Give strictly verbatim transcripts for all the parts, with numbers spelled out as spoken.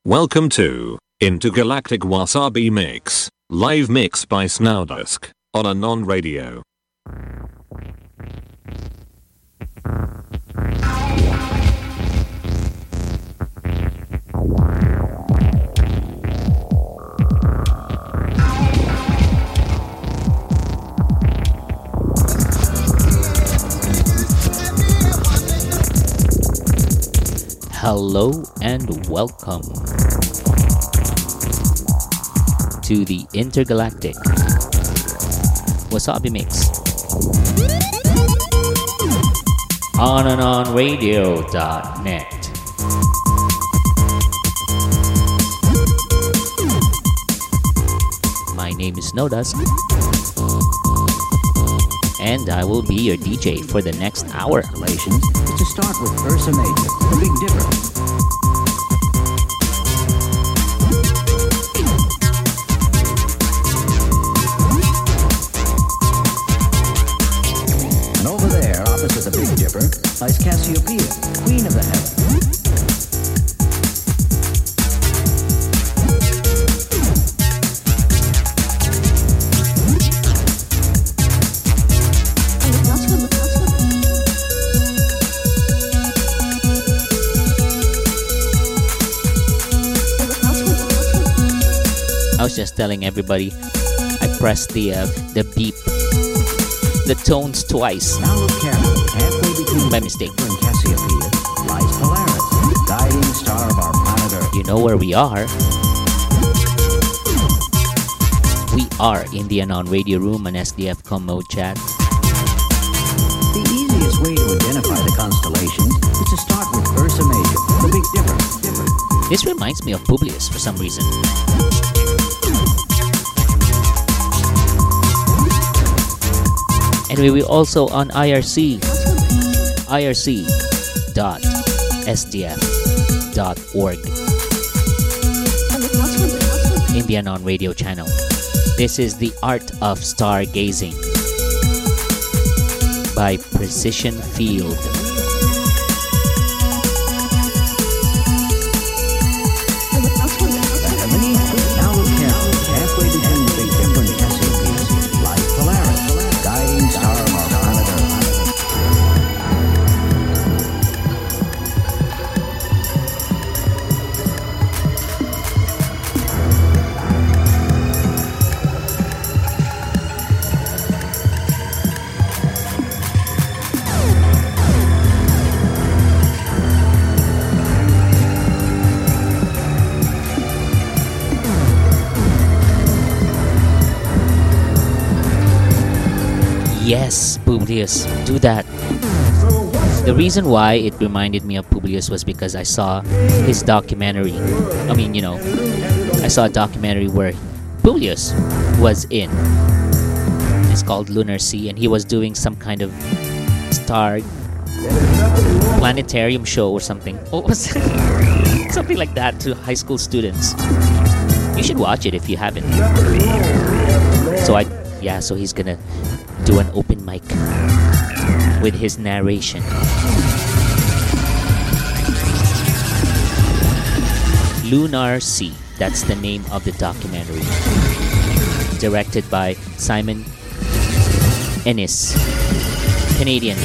Welcome to Intergalactic Wasabi Mix, live mix by Snowdusk, on Anon Radio. Hello and welcome to the Intergalactic Wasabi Mix on and on radio dot net. My name is Snowdusk, and I will be your D J for the next hour. Relations is to start with Ursa Major, the Big Dipper. And over there, opposite the Big Dipper, lies Cassiopeia, Queen of the Heavens. I was just telling everybody I pressed the uh, the beep, the tones twice. Now look carefully, halfway between by mistake. Dipper and Cassiopeia lies Polaris, the guiding star of our planet Earth. You know where we are. We are in the Anon Radio Room on S D F Com Mode Chat. The easiest way to identify the constellations is to start with Ursa Major, the Big Dipper. Dipper. This reminds me of Publius for some reason. Anyway, we're also on I R C, I R C dot S D F dot org, in the Anon Radio channel. This is The Art of Stargazing by Precision Field. Now look carefully, halfway between the Big Dipper and Cassiopeia lies Polaris, the guiding star of our planet Earth. Yes, Publius, do that. The reason why it reminded me of Publius was because I saw his documentary. I mean, you know, I saw a documentary where Publius was in. It's called Lunar Sea, and he was doing some kind of star planetarium show or something. What was it? Something like that to high school students. You should watch it if you haven't. So I, yeah, so he's gonna do an open mic with his narration. Lunar Sea, that's the name of the documentary. Directed by Simon Ennis, Canadian.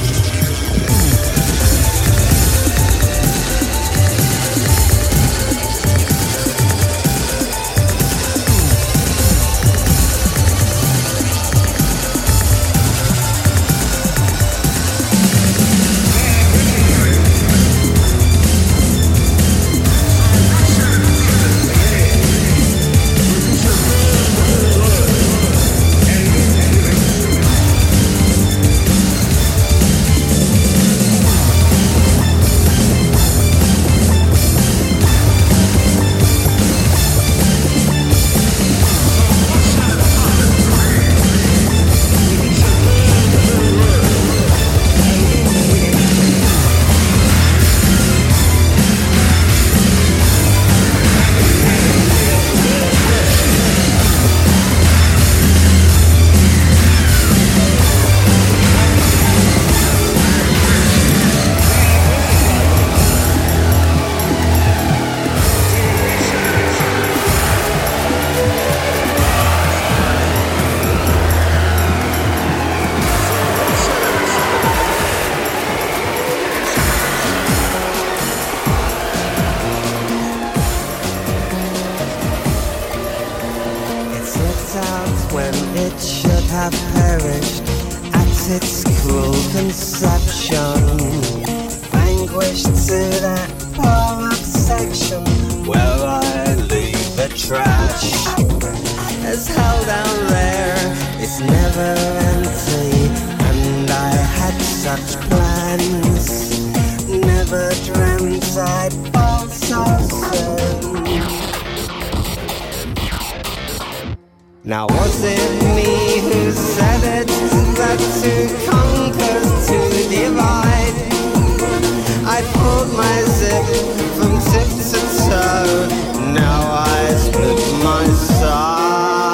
it should have perished at its cruel conception, vanquished to that poor section where I leave the trash. It's held down there, it's never empty, and I had such plans, never dreamt I'd fall so soon. Now was it me who said it, that to conquer, to divide? I pulled my zip from tip to toe, now I split my sides.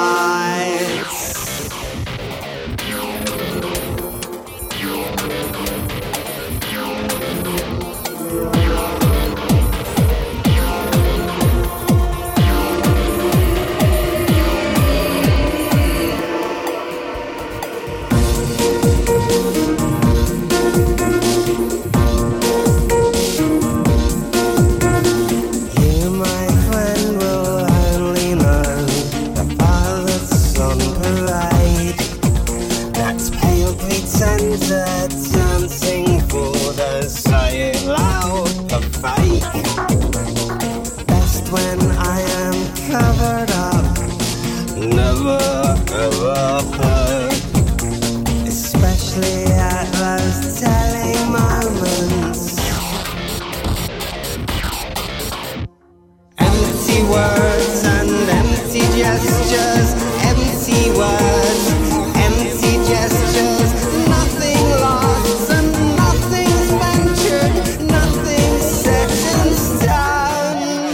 Dancing for the say it loud, the fake. Best when I am covered up, never ever hurt. Especially at those telling moments. Empty words and empty gestures, empty words, empty gestures. Nothing lost and nothing's ventured, nothing's set in stone.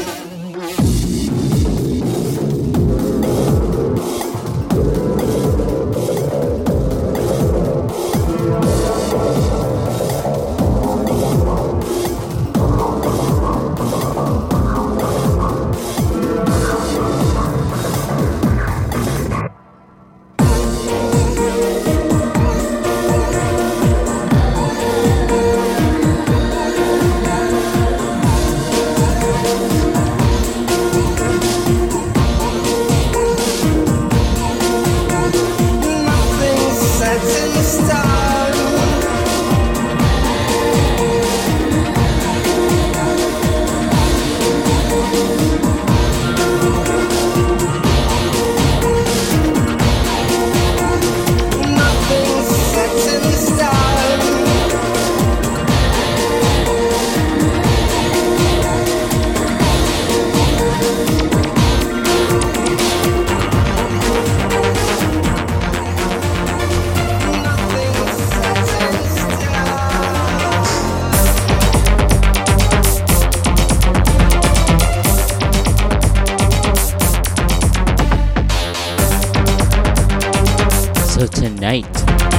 So tonight,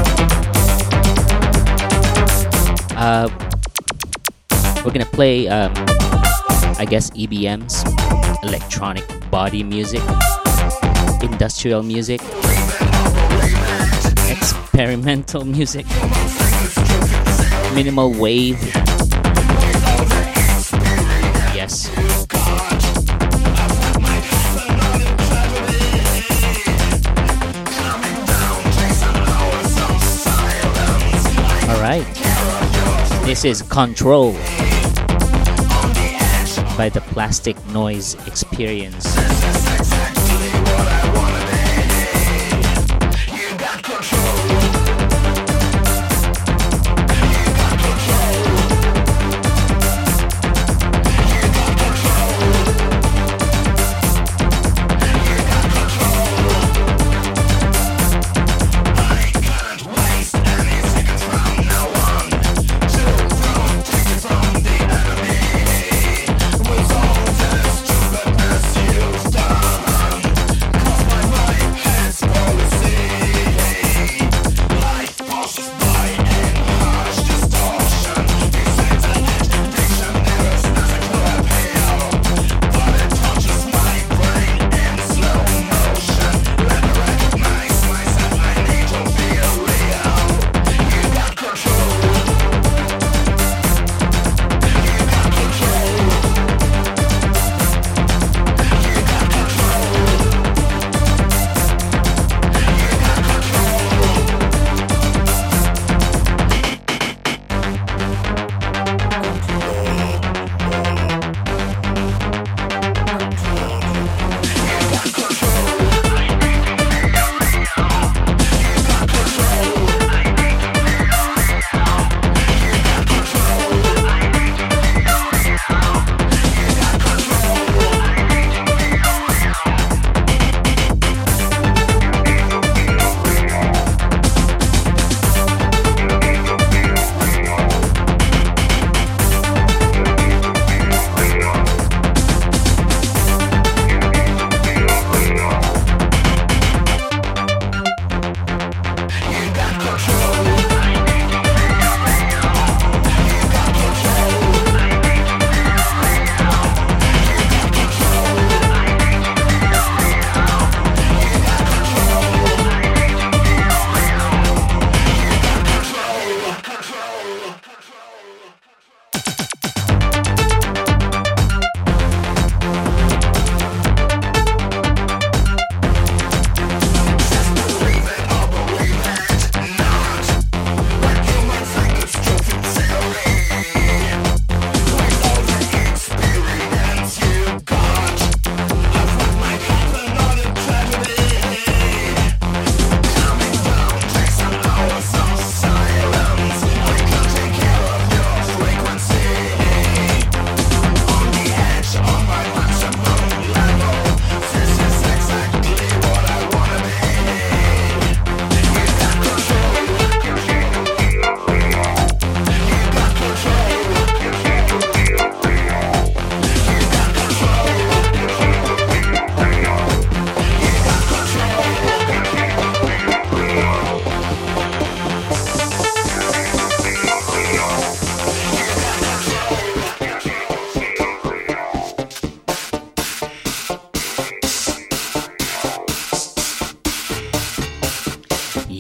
uh, we're gonna play, um, I guess, E B Ms, electronic body music, industrial music, experimental music, minimal wave. Yes. Alright, this is Control by the Plastic Noise Experience. From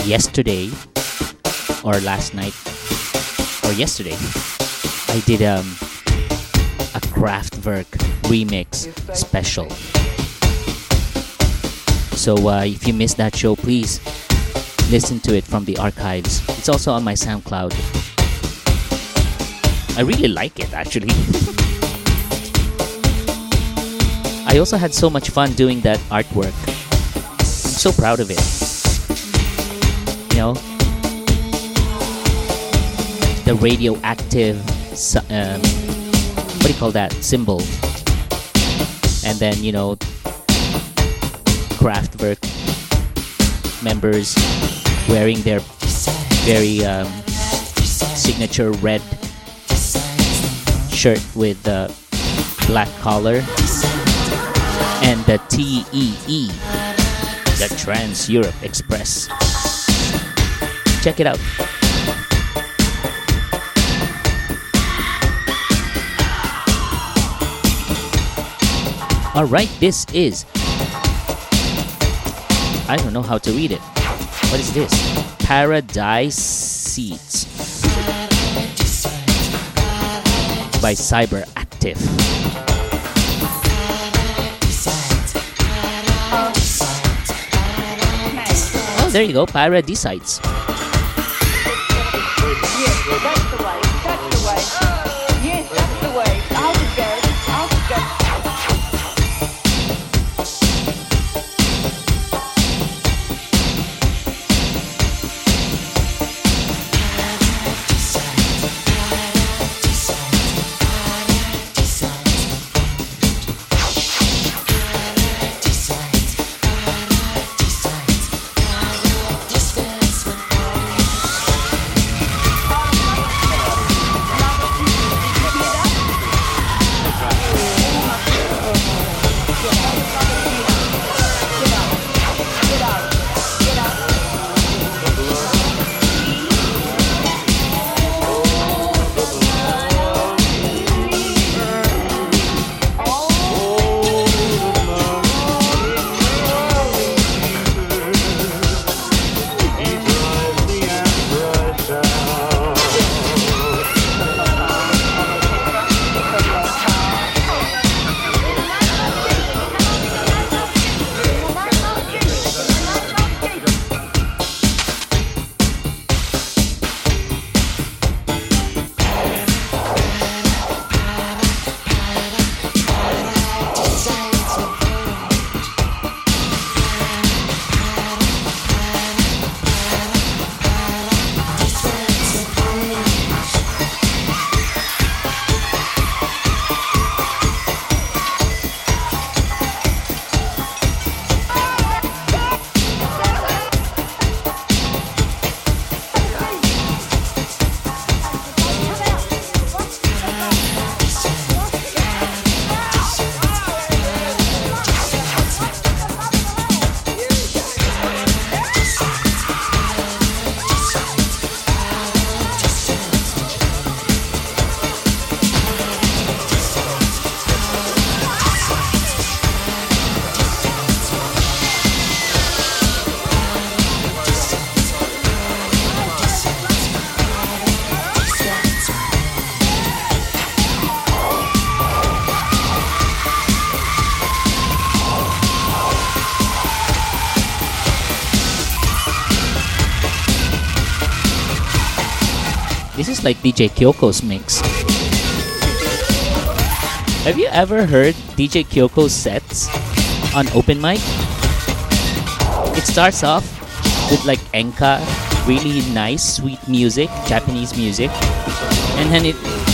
yesterday or last night or yesterday, I did um, a Kraftwerk remix special. So uh, if you missed that show, please listen to it from the archives. It's also on my SoundCloud. I really like it, actually. I also had so much fun doing that artwork. I'm so proud of it. You know, the radioactive, um, what do you call that, symbol. And then, you know, Kraftwerk members wearing their very um, signature red shirt with the black collar and the T E E, the Trans Europe Express. Check it out. All right, this is, I don't know how to read it. What is this? Paradise Seeds by Cyberactive. Oh, there you go, Paradisites. Yes, that's the way. That's the way. Yes, that's the way. Out it goes. Out it goes. This is like D J Kyoko's mix. Have you ever heard D J Kyoko's sets on open mic? It starts off with like enka, really nice, sweet music, Japanese music, and then it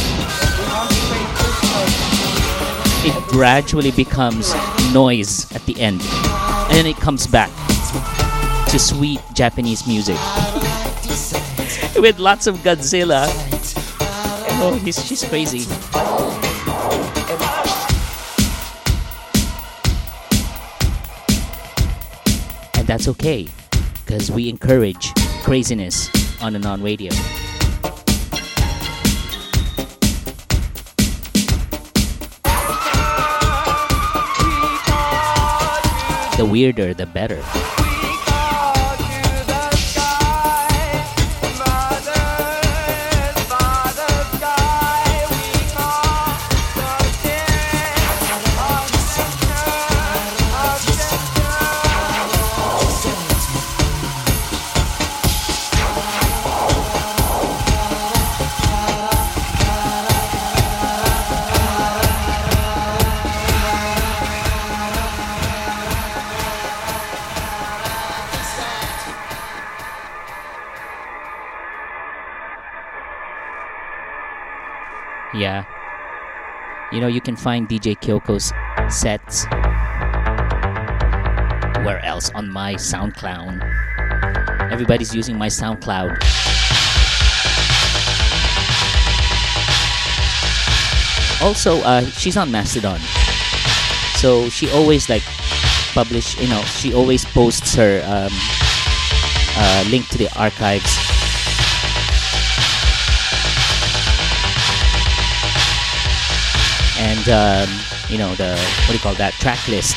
it gradually becomes noise at the end, and then it comes back to sweet Japanese music with lots of Godzilla. Oh, he's, she's crazy. And that's okay, because we encourage craziness on Anon Radio. The weirder, the better. We go to the sky. Yeah. You know, you can find D J Kyoko's sets. Where else? On my SoundCloud. Everybody's using my SoundCloud. Also, uh, she's on Mastodon. So she always like publish, you know, she always posts her um, uh, link to the archives. And, um, you know, the, what do you call that, track list.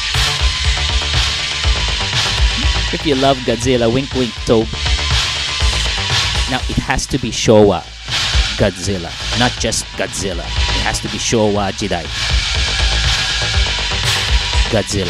If you love Godzilla, wink wink Tobe. Now, it has to be Showa Godzilla, not just Godzilla. It has to be Showa Jidai Godzilla.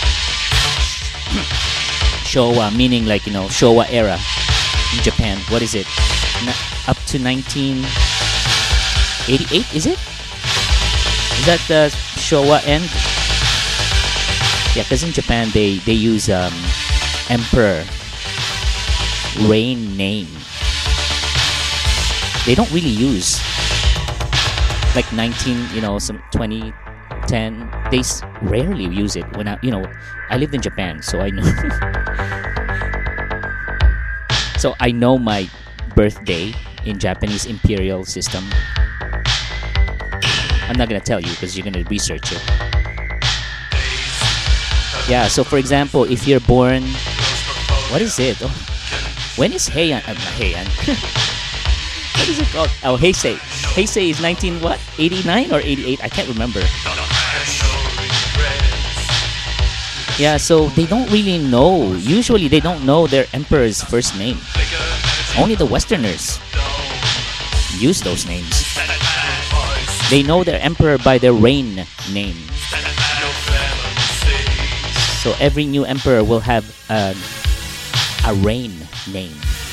Showa meaning like, you know, Showa era in Japan. What is it? Na- up to nineteen eighty-eight, is it? Is that the Showa end? Yeah, because in Japan they, they use um, emperor reign name. They don't really use like nineteen, you know, some twenty ten. They s- rarely use it. When I, you know, I lived in Japan, so I know. So I know my birthday in Japanese imperial system. I'm not gonna tell you because you're gonna research it. Yeah. So for example, if you're born, what is it? Oh, when is Heian? Uh, not Heian. What is it called? Oh, Heisei. Heisei is nineteen what? eighty-nine or eighty-eight? I can't remember. Yeah, so they don't really know. Usually they don't know their emperor's first name. Only the Westerners use those names. They know their emperor by their reign name. So every new emperor will have a, a reign name.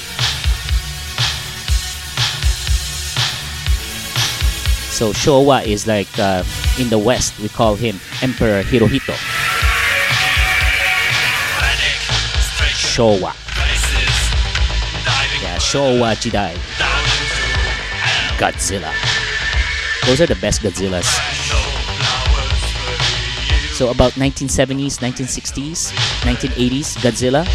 So Showa is like, uh, in the West, we call him Emperor Hirohito. Showa. Yeah, Showa Jidai. Godzilla. Those are the best Godzillas. So about nineteen seventies, nineteen sixties, nineteen eighties Godzilla.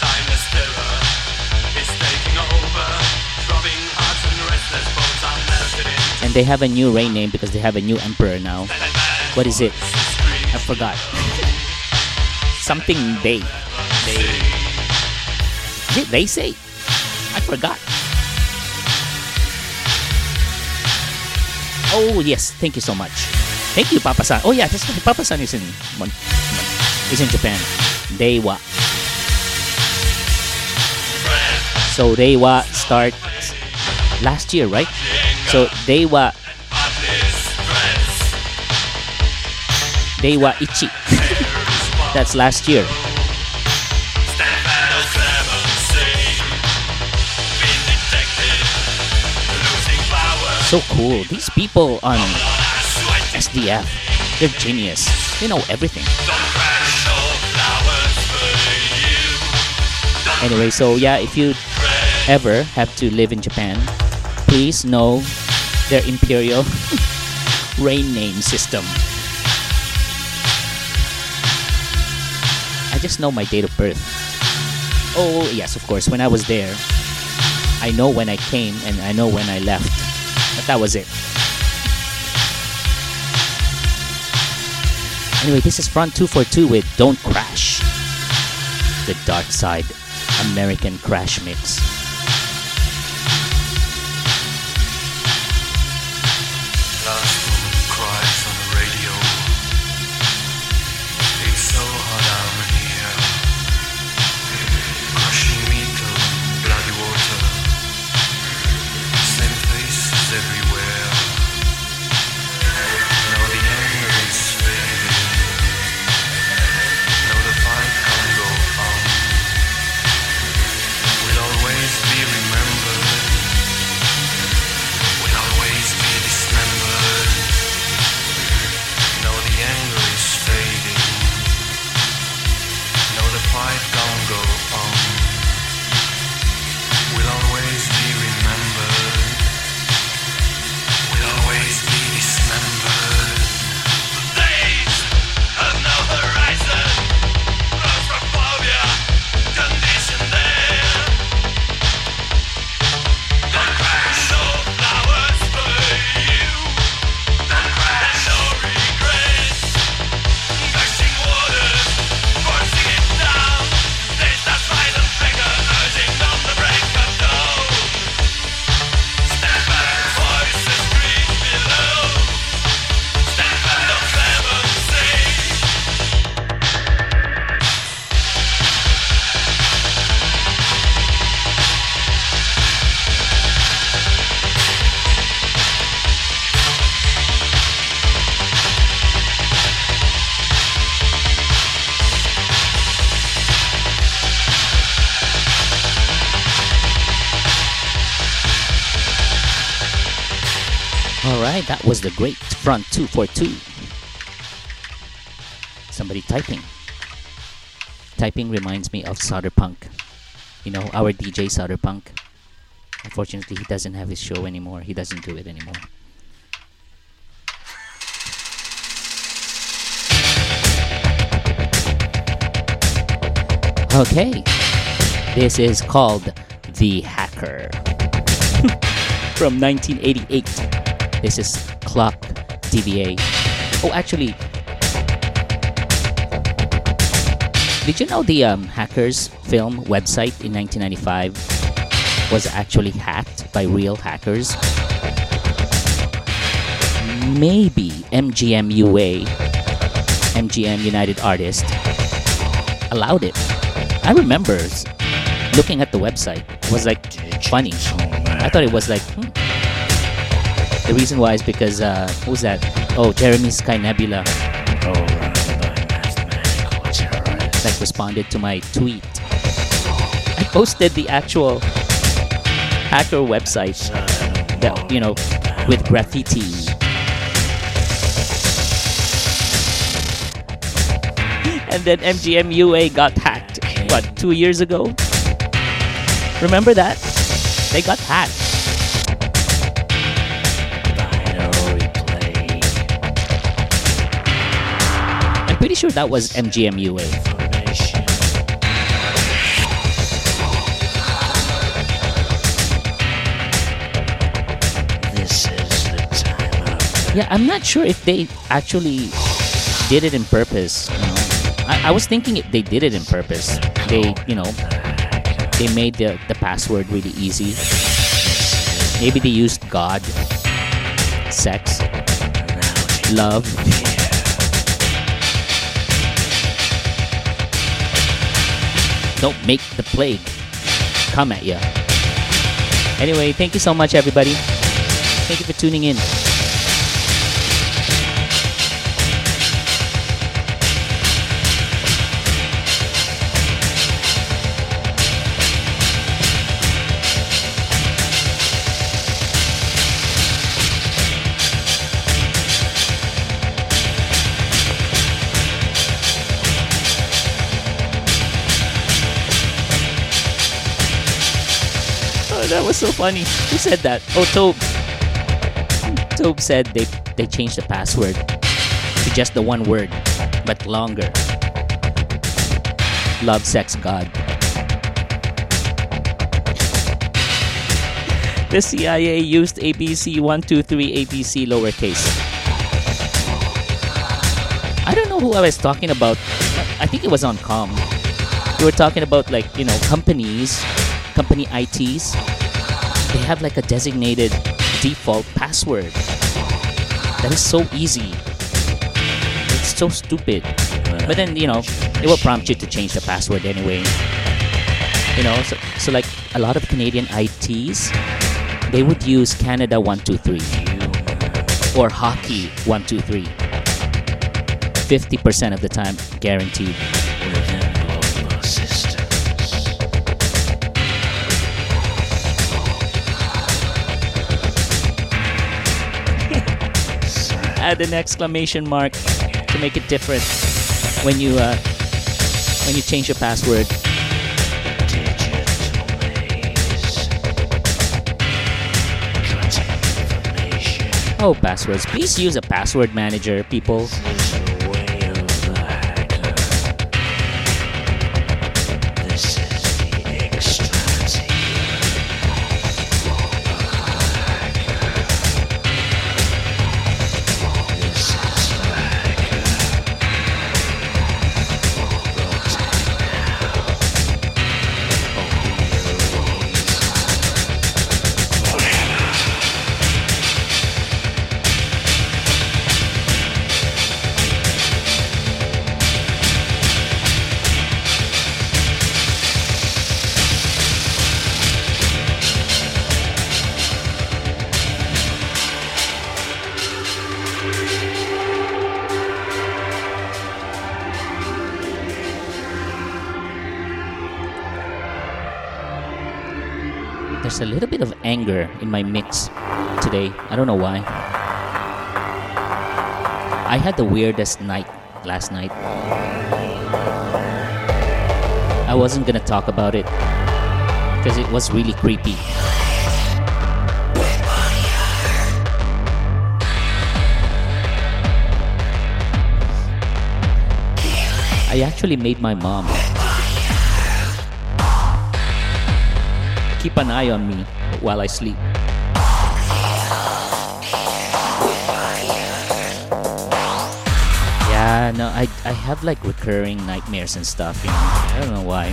And they have a new reign name because they have a new emperor now. What is it? I forgot. Something they. They. Is it they say? I forgot. Oh yes, thank you so much. Thank you, Papa-san. Oh yeah, that's right. Papa-san is in Mon- is in Japan. Reiwa. So Reiwa starts last year, right? So Reiwa Reiwa Ichi. That's last year. So cool. These people on S D F, they're genius. They know everything. Anyway, so yeah, if you ever have to live in Japan, please know their imperial reign name system. I just know my date of birth. Oh yes, of course, when I was there, I know when I came and I know when I left. But that was it. Anyway, this is Front two forty-two with Don't Crash. The Dark Side American Crash Mix. Last woman cries on the radio. It's so hot down here. Crushing metal, bloody water. Same faces everywhere. Now the anger is fading. Now the fight can't go on. We'll always right, that was the great Front two forty-two. Somebody typing. Typing reminds me of Soderpunk. You know, our D J Soderpunk. Unfortunately, he doesn't have his show anymore. He doesn't do it anymore. Okay. This is called The Hacker. From nineteen eighty-eight. This is Clock D V A. Oh, actually, did you know the um, Hackers film website in nineteen ninety-five was actually hacked by real hackers? Maybe M G M U A, M G M United Artists, allowed it. I remember looking at the website. It was like funny. I thought it was like, hmm. The reason why is because, uh, who's that? Oh, Jeremy Sky Nebula. Like responded to my tweet. I posted the actual hacker website that, you know, with graffiti. And then M G M U A got hacked, what, two years ago? Remember that? They got hacked. I'm pretty sure that was M G M U A. Yeah, I'm not sure if they actually did it in purpose. You know? I, I was thinking if they did it in purpose. They, you know, they made the, the password really easy. Maybe they used God, sex, love. Don't make the plague come at you. Anyway, thank you so much, everybody. Thank you for tuning in. That was so funny. Who said that? Oh, Tobe. Tobe said they they changed the password to just the one word, but longer. Love, sex, God. The C I A used A B C one two three A B C lowercase. I don't know who I was talking about. I think it was on comm. We were talking about, like, you know, companies, company I Ts. They have like a designated default password that is so easy. It's so stupid. But then, you know, it will prompt you to change the password anyway. You know, so, so like a lot of Canadian I Ts, they would use Canada one two three or hockey one two three. fifty percent of the time, guaranteed. Add an exclamation mark to make it different when you uh, when you change your password. Oh, passwords! Please use a password manager, people. There's a little bit of anger in my mix today. I don't know why. I had the weirdest night last night. I wasn't gonna talk about it because it was really creepy. I actually made my mom keep an eye on me while I sleep. Yeah, no, I I have like recurring nightmares and stuff, you know. I don't know why.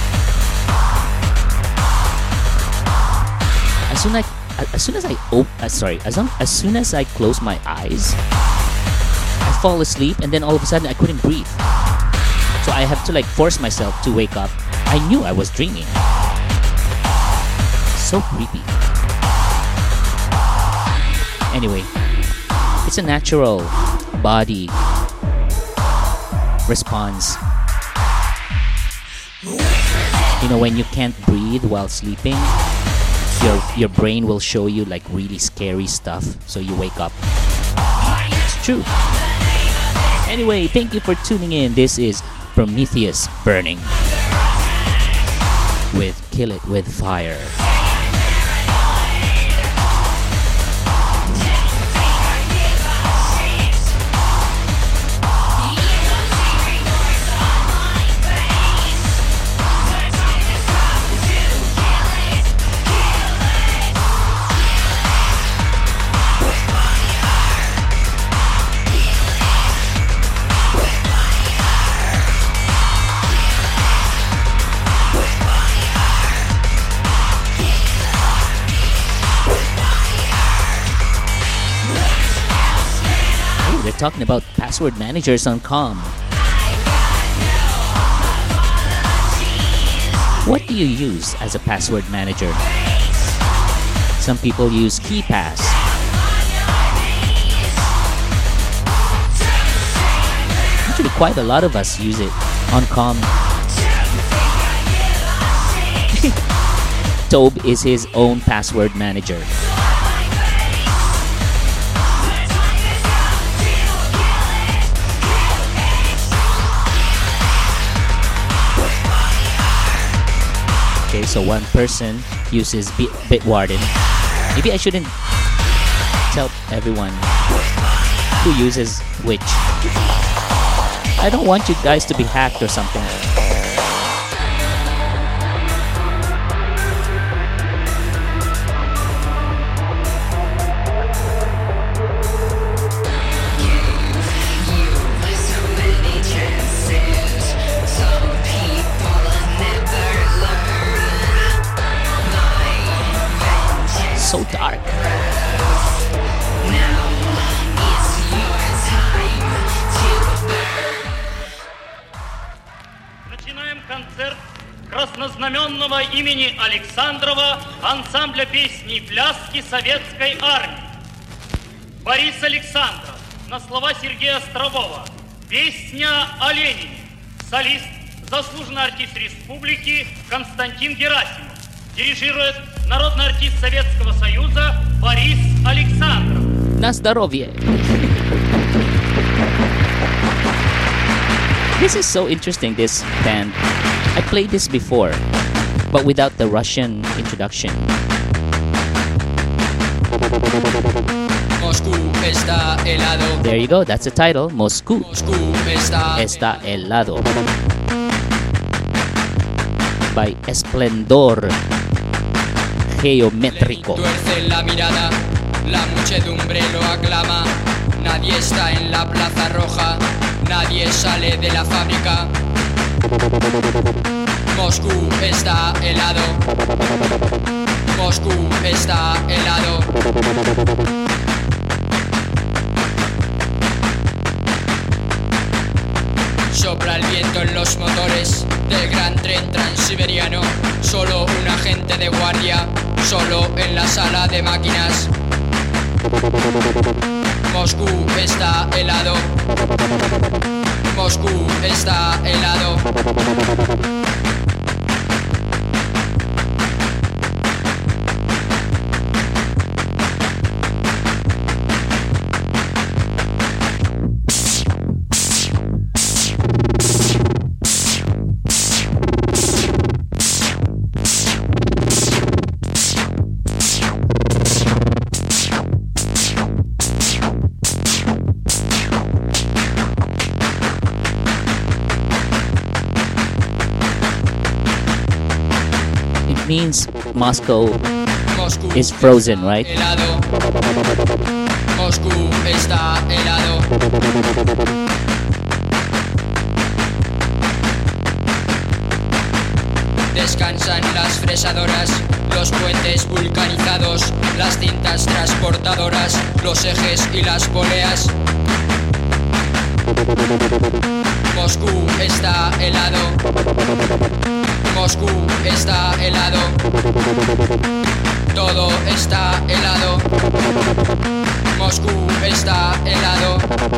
As soon as as soon as I op- uh, sorry, as long, as soon as I close my eyes, I fall asleep, and then all of a sudden I couldn't breathe. So I have to like force myself to wake up. I knew I was dreaming. So creepy. Anyway, it's a natural body response. You know, when you can't breathe while sleeping, your your brain will show you like really scary stuff, so you wake up. It's true. Anyway, thank you for tuning in. This is Prometheus Burning with Kill It With Fire. Talking about password managers on Com. What do you use as a password manager? Some people use KeePass. Actually, quite a lot of us use it on Com. Tobe is his own password manager. Okay, so one person uses Bit Bitwarden. Maybe I shouldn't tell everyone who uses which. I don't want you guys to be hacked or something. So dark. Начинаем концерт краснознаменного имени Александрова ансамбля песни и пляски Советской Армии. Борис Александров на слова Сергея Острового. Песня о Ленине. Солист, заслуженный артист республики Константин Герасимов. Дирижирует народный артист Советского Союза Борис Александров. На здоровье. This is so interesting, this band. I played this before, but without the Russian introduction. Moscú está helado. There you go, that's the title. Moscú, Moscú está, está helado. By Esplendor Geométrico. Tuerce la mirada, la muchedumbre lo aclama. Nadie está en la Plaza Roja, nadie sale de la fábrica. Moscú está helado. Moscú está helado. Sopla el viento en los motores del gran tren transiberiano. Solo un agente de guardia, solo en la sala de máquinas. Moscú está helado. Moscú está helado. means Moscow Moscú is frozen, right? helado. Moscú está helado. Descansan las fresadoras, los puentes vulcanizados, las cintas transportadoras, los ejes y las poleas. Moscú está helado. Moscú está helado. Todo está helado. Moscú está helado.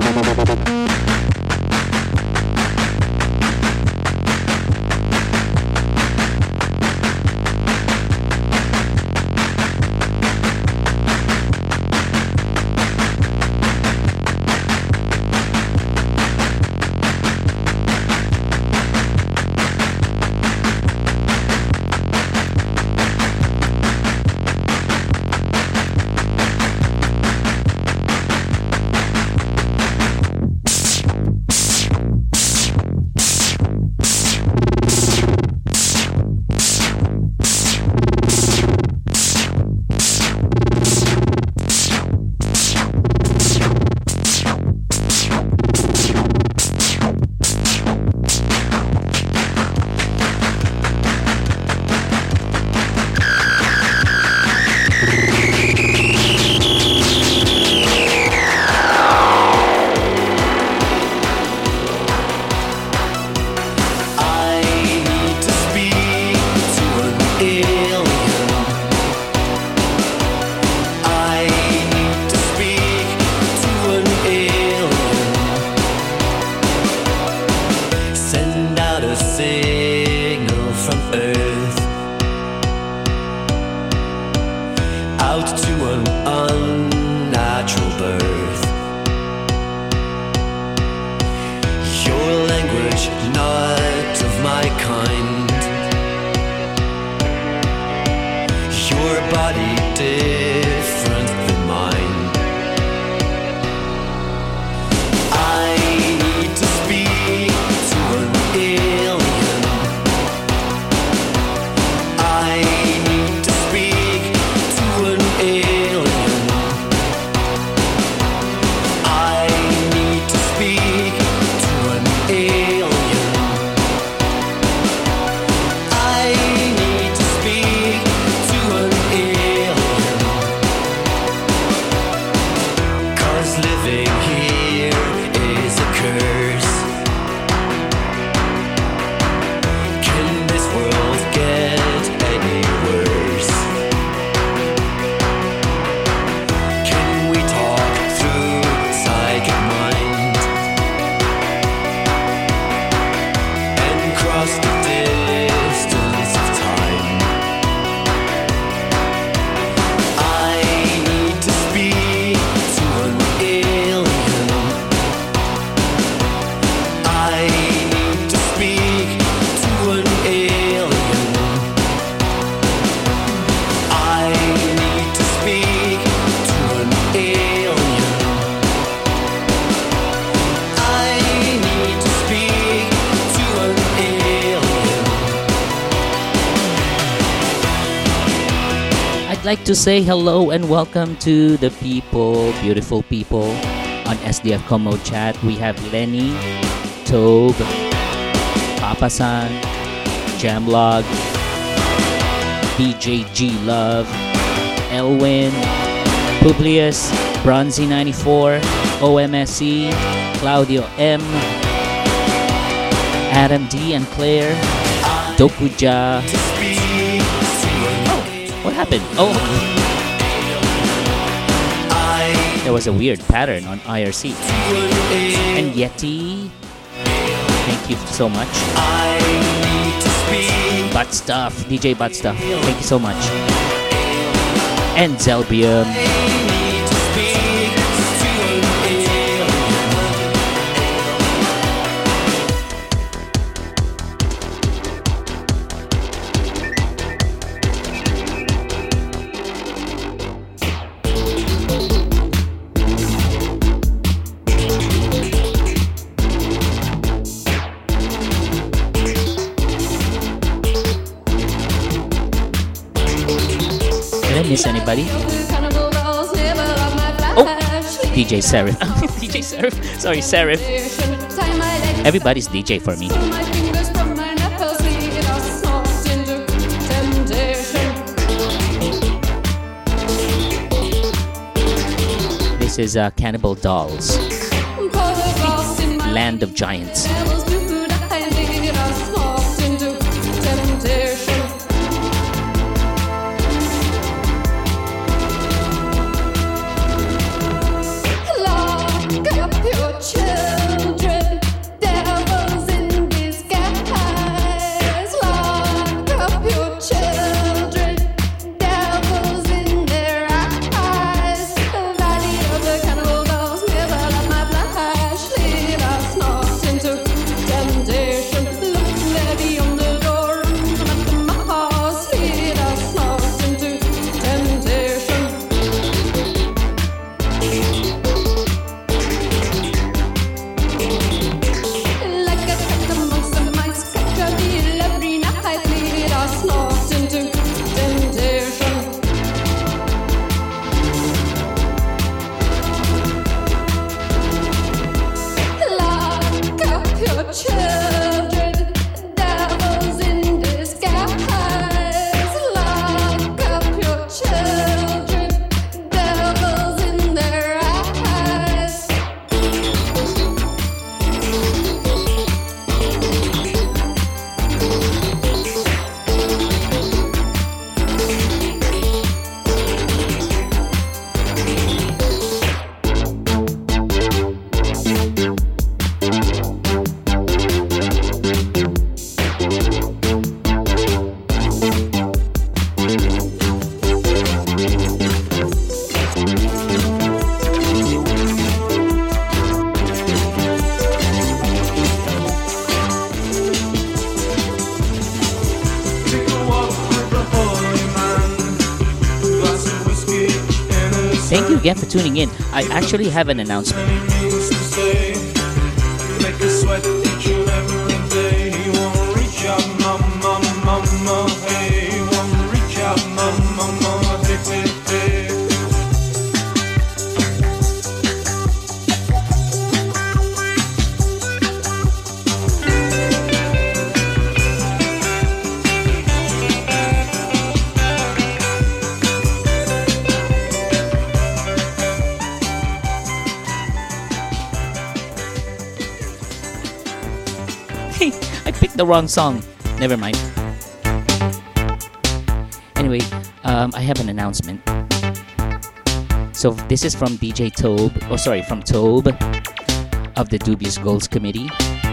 I'd like to say hello and welcome to the people, beautiful people on S D F Como chat. We have Lenny, Tobe, Papa-san, Jamlog, B J G Love, Elwin, Publius, Bronzy ninety-four, O M S E, Claudio M, Adam D and Claire, Dokuja. What happened? Oh, there was a weird pattern on I R C. And Yeti, thank you so much. Butt Stuff, D J Butt Stuff, thank you so much. And Zelbium. miss anybody? Oh, D J Serif. D J Serif. Sorry, Serif. Everybody's D J for me. This is uh, Cannibal Dolls. Land of Giants. Children, devils in disguise. Lock up your children, devils in their eyes. The valley of the cannibal dolls never let my flash lead us not into temptation. Look there beyond the door, let the house lead us not into temptation. Like a cat amongst the mice, catch a deal every night, lead us not into temptation. Lock up your children, devils in disguise. Lock up your children, devils in their eyes. Thank you again for tuning in. I actually have an announcement. I picked the wrong song. Never mind. Anyway, um, I have an announcement. So this is from D J Tobe, oh sorry, from Tobe of the Dubious Goals Committee.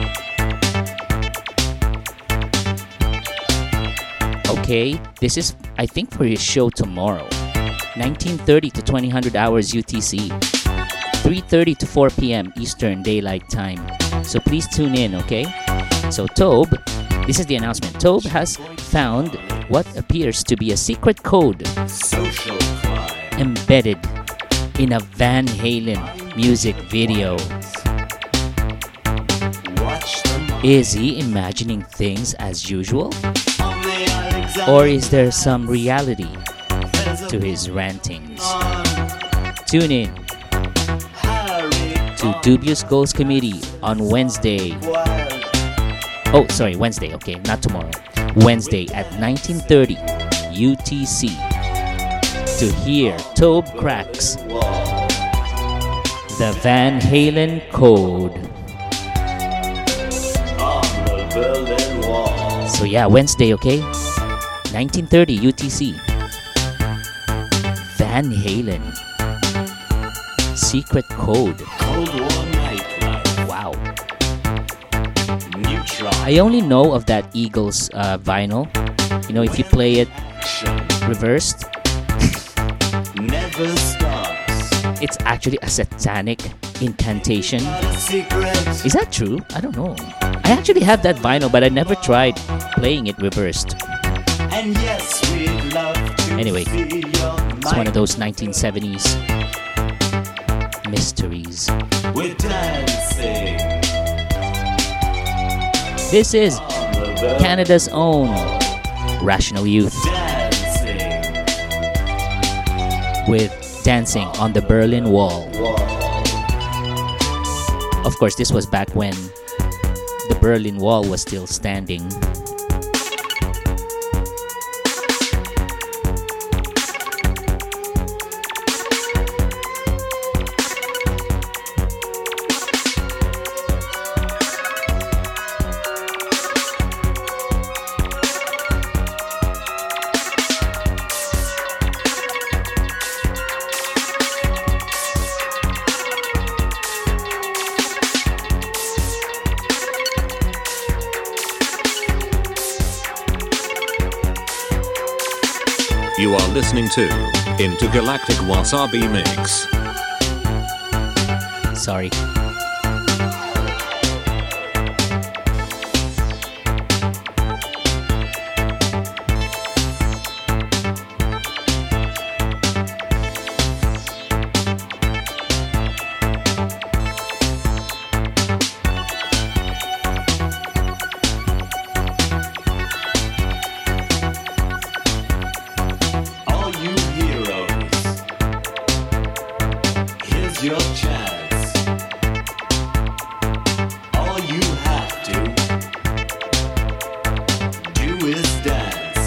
Okay, this is, I think, for his show tomorrow. nineteen thirty to twenty hundred hours U T C. three thirty to four p.m. Eastern Daylight Time. So please tune in, okay? So Tobe, this is the announcement. Tobe has found what appears to be a secret code Social crime. embedded in a Van Halen music video. Watch them Is he imagining things as usual? Or is there some reality to his rantings? Tune in to Dubious Goals Committee on Wednesday. Oh, sorry, Wednesday, okay, not tomorrow. Wednesday at nineteen thirty U T C to hear Tobe Cracks the Van Halen Code. So yeah, Wednesday, okay? nineteen thirty U T C. Van Halen. Secret Code. Cold War Nightlife. Wow. Neutron. I only know of that Eagles uh, vinyl. You know, if you play it reversed, Never stops. it's actually a satanic incantation. Not a secret. Is that true? I don't know. I actually have that vinyl, but I never tried playing it reversed. And yes, we'd love to Anyway, see your It's one of those nineteen seventies mysteries. We're dancing. This is Canada's own Rational Youth. Dancing. with Dancing on the Berlin Wall. Of course, this was back when the Berlin Wall was still standing. You are listening to Intergalactic Wasabi Mix. Sorry. All you heroes, here's your chance. All you have to do is dance.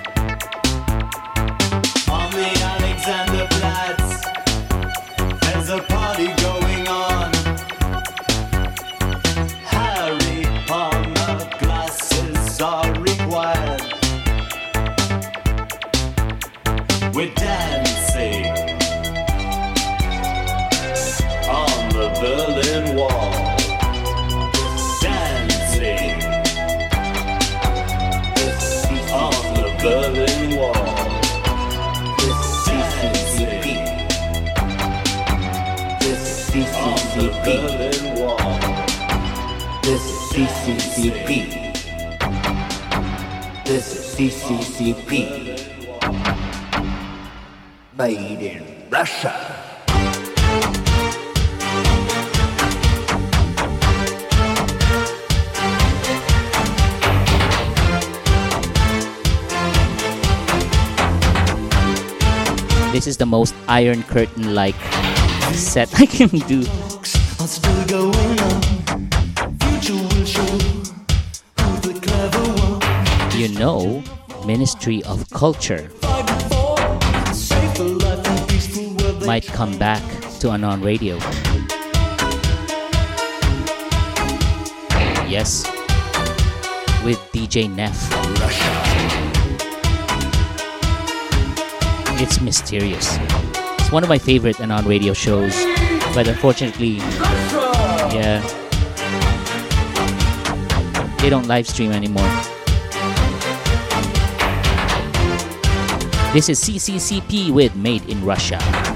On the Alexanderplatz, there's a party going on. Harry Palmer glasses are required. We're dancing on the Berlin Wall. Dancing on the Berlin Wall. Dancing on the Berlin Wall. This is C C C P. This is C C C P. Made in Russia. This is the most Iron Curtain like set I can do. Are still going on. Future will show who's the clever one. You know, Ministry of Culture Save the life and peaceful world. might come back to Anon Radio. Yes, with D J Neff. It's mysterious. It's one of my favorite Anon Radio shows, but unfortunately, yeah, they don't live stream anymore. This is C C C P with Made in Russia.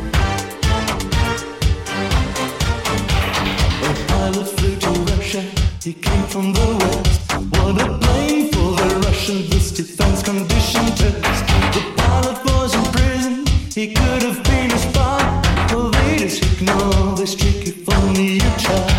A pilot flew to Russia. He came from the west. What a plane for the Russian this defense condition test. The pilot was in prison. He could have been a spy. Well, they just ignore this trick if only you try.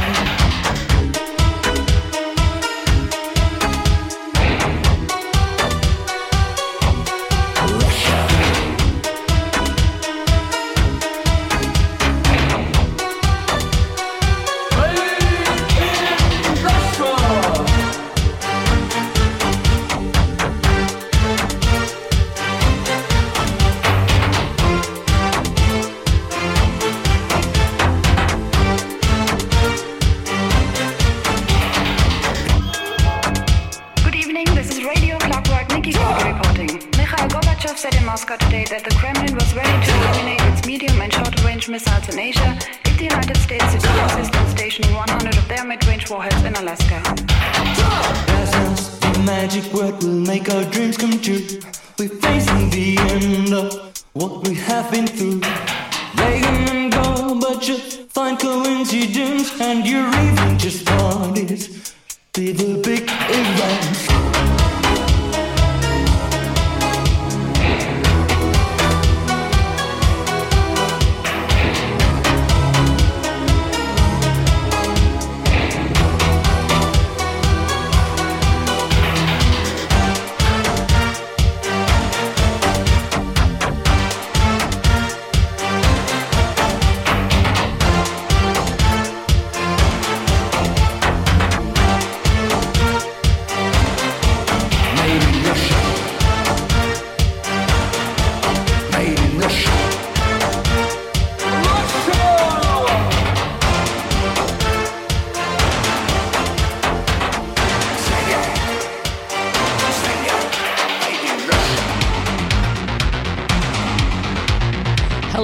Good evening, this is Radio Clockwork Nikki Gorka reporting. Mikhail Gorbachev said in Moscow today that the Kremlin was ready to eliminate its medium and short-range missiles in Asia if the United States did not insist on stationing one hundred of their mid-range warheads in Alaska. Presence, the magic word will make our dreams come true. We're facing the end of what we have been through. Reagan and Gorbachev find coincidence, and you're even just what is be the big event.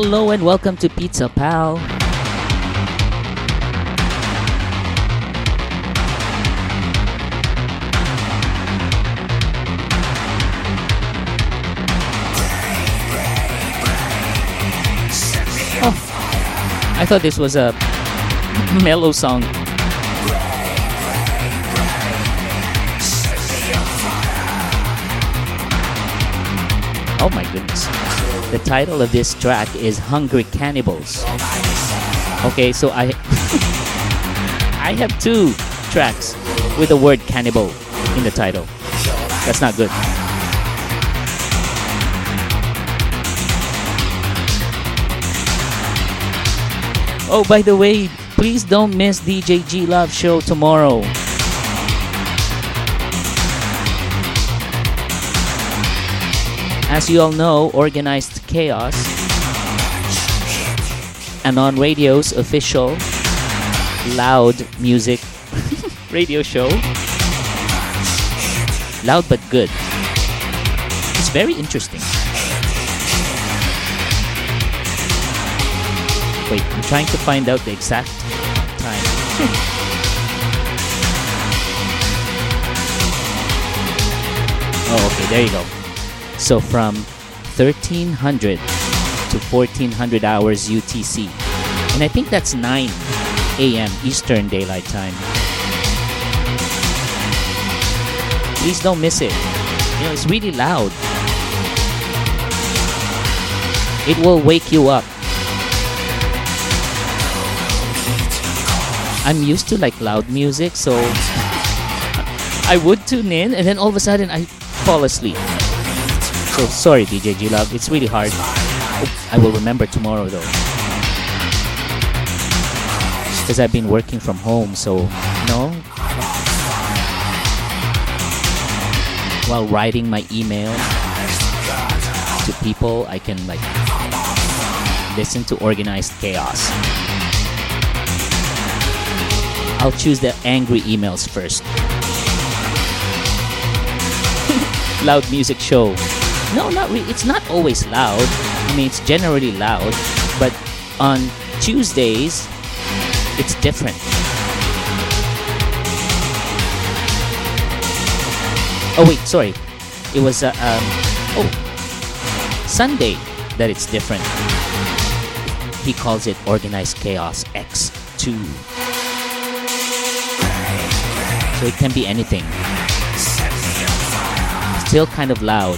Hello and welcome to Pizza Pal. Oh, I thought this was a mellow song. Oh my goodness. The title of this track is Hungry Cannibals. Okay, so I I have two tracks with the word cannibal in the title. That's not good. Oh, by the way, please don't miss D J G Love show tomorrow. As you all know, Organized Chaos, Anon Radio's official loud music radio show. Loud but good. It's very interesting. Wait, I'm trying to find out the exact time. Oh, okay, there you go. So from thirteen hundred to fourteen hundred hours U T C. And I think that's nine a.m. Eastern Daylight Time. Please don't miss it. You know, it's really loud. It will wake you up. I'm used to like loud music, so I would tune in and then all of a sudden I fall asleep. So sorry, D J G Love, it's really hard. I will remember tomorrow though. Because I've been working from home, so you know, while writing my email to people, I can like listen to Organized Chaos. I'll choose the angry emails first. Loud music show. No, not really. It's not always loud. I mean, it's generally loud. But on Tuesdays, it's different. Oh, wait, sorry. It was, uh, um, oh, Sunday that it's different. He calls it Organized Chaos X two. So it can be anything. Still kind of loud.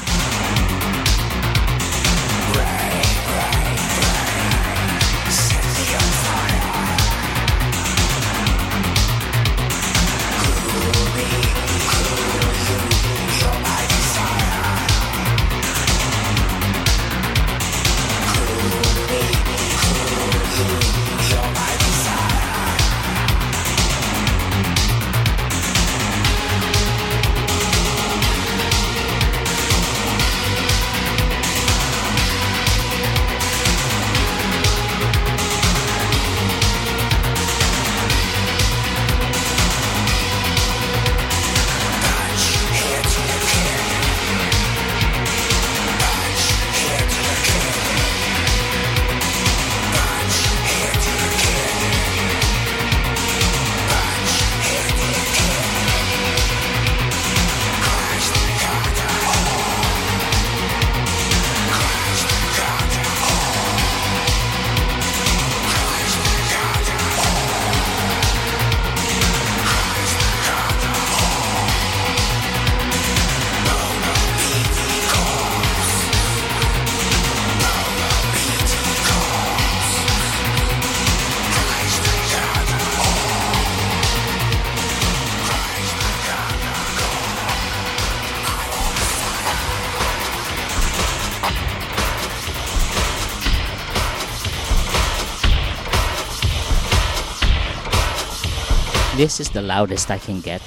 This is the loudest I can get.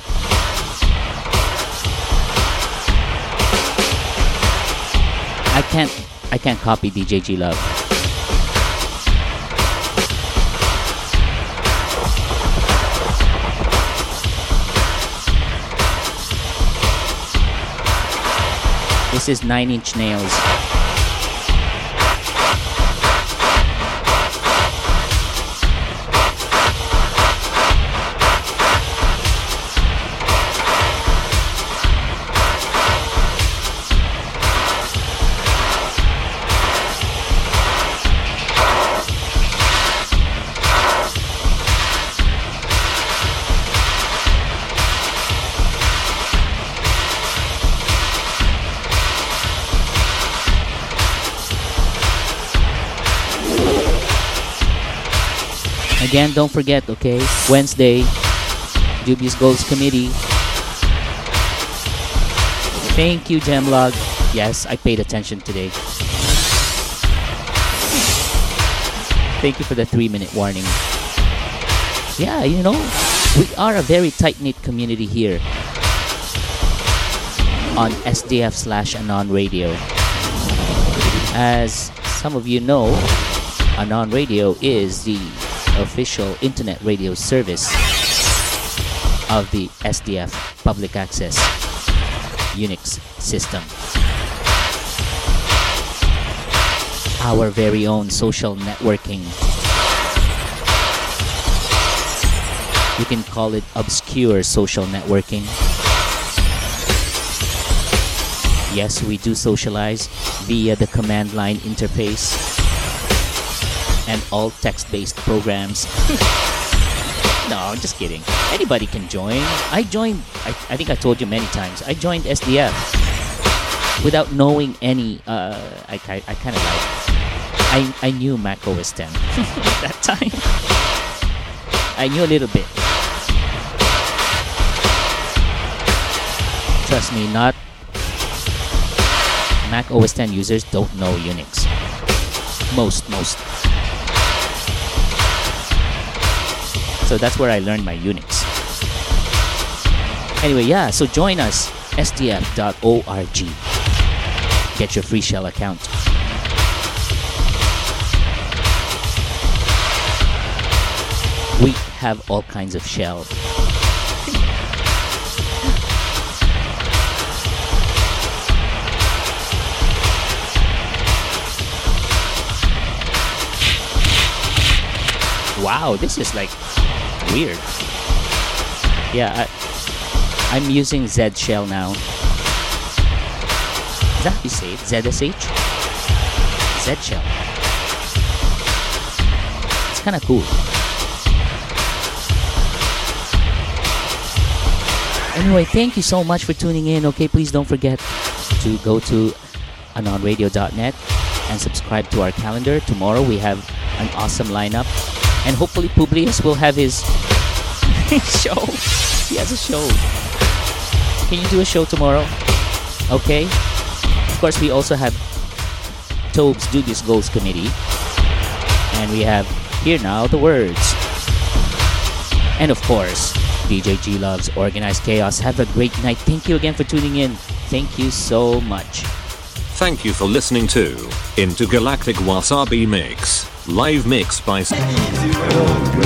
I can't I can't copy D J G Love. This is Nine Inch Nails. Again, don't forget, okay? Wednesday, Dubious Goals Committee. Thank you, Gemlog. Yes, I paid attention today. Thank you for the three-minute warning. Yeah, you know, we are a very tight-knit community here on S D F slash Anon Radio. As some of you know, Anon Radio is the official internet radio service of the S D F Public Access Unix system. Our very own social networking. You can call it obscure social networking. Yes, we do socialize via the command line interface and all text-based programs. No, I'm just kidding. Anybody can join. I joined, I, I think I told you many times, I joined S D F without knowing any, uh, I, I, I kind of like, I, I knew Mac O S ten at that time. I knew a little bit. Trust me, not Mac O S ten users don't know Unix. Most, most. So that's where I learned my Unix. Anyway, yeah, so join us, S D F dot org. Get your free shell account. We have all kinds of shell. Wow, this is like weird. Yeah, I, I'm using Z shell now. Is that how you say it? Z S H? Z shell. It's kind of cool. Anyway, thank you so much for tuning in. Okay, please don't forget to go to anon radio dot net and subscribe to our calendar. Tomorrow we have an awesome lineup. And hopefully Publius will have his, his show. He has a show. Can you do a show tomorrow? Okay. Of course, we also have Tobe's Dubious Goals Committee. And we have Here Now the Words. And of course, D J G Love's Organized Chaos. Have a great night. Thank you again for tuning in. Thank you so much. Thank you for listening to Intergalactic Wasabi Mix. Live mix by